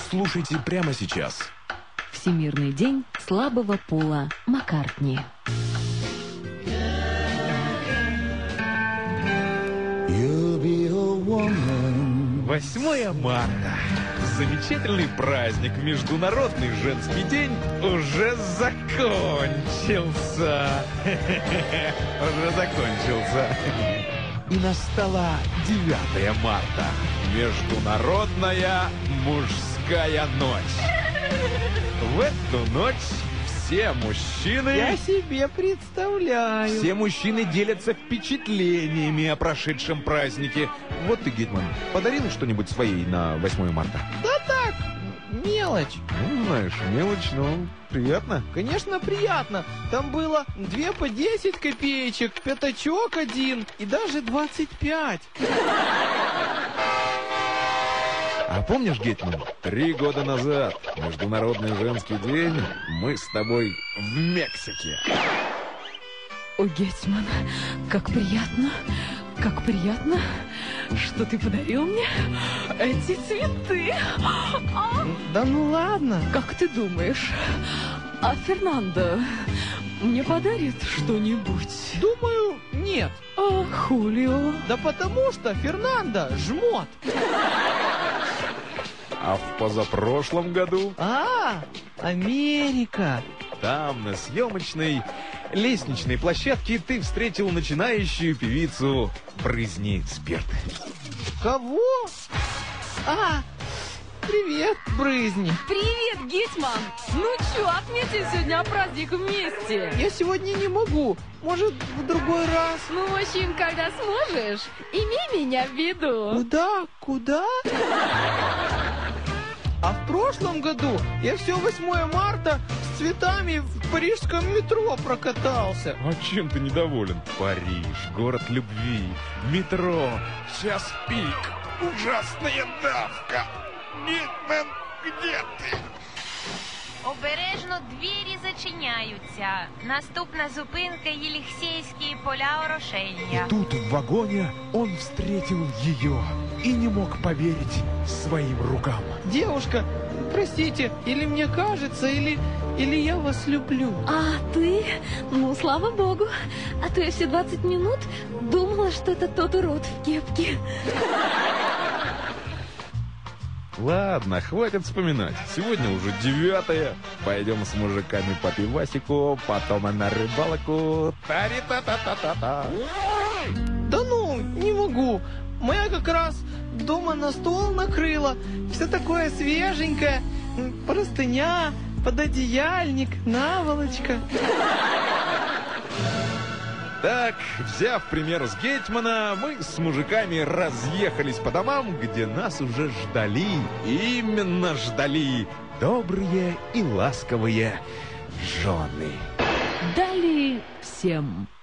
Слушайте прямо сейчас. Всемирный день слабого пола Маккартни. 8 марта. Замечательный праздник. Международный женский день уже закончился. Уже закончился. И настала 9 марта. Международная мужская ночь. В эту ночь все мужчины... Я себе представляю. Все мужчины делятся впечатлениями о прошедшем празднике. Вот ты, Гетман, подарил что-нибудь своей на 8 марта? Да так, мелочь. Ну, знаешь, мелочь, но приятно. Конечно, приятно. Там было 2 по 10 копеечек, пятачок 1 и даже 25. А помнишь, Гетман, 3 года назад, Международный женский день, мы с тобой в Мексике. О, Гетман, как приятно, что ты подарил мне эти цветы. Да ну ладно. Как ты думаешь, а Фернандо мне подарит что-нибудь? Думаю, нет. А Хулио? Да потому что Фернандо жмот. А в позапрошлом году Америка. там, на съемочной лестничной площадке, ты встретил начинающую певицу «Брызни спирт». Кого? Привет, Брызни. Привет, Гетман! Ну чё, отметим сегодня праздник вместе? Я сегодня не могу. Может, в другой раз? Ну, в общем, когда сможешь, имей меня в виду. Куда? А в прошлом году я все 8 марта с цветами в парижском метро прокатался. А чем ты недоволен? Париж, город любви, метро, час пик, ужасная давка. Гетман, где ты? Обережно, двері зачиняються. Наступна зупинка Єлисейські поля Орошення. И тут в вагоне он встретил ее и не мог поверить своим рукам. Девушка, простите, или мне кажется, или я вас люблю. А ты? Ну, слава богу. А то я все 20 минут думала, что это тот урод в кепке. Ладно, хватит вспоминать. Сегодня уже 9. Пойдем с мужиками по пивасику, потом на рыбалку. Тари-та-та-та-та-та. Да ну, не могу. Моя как раз дома на стол накрыла. Все такое свеженькое. Простыня, пододеяльник, наволочка. Так, взяв пример с Гетмана, мы с мужиками разъехались по домам, где нас уже ждали, именно ждали, добрые и ласковые жены. Дали всем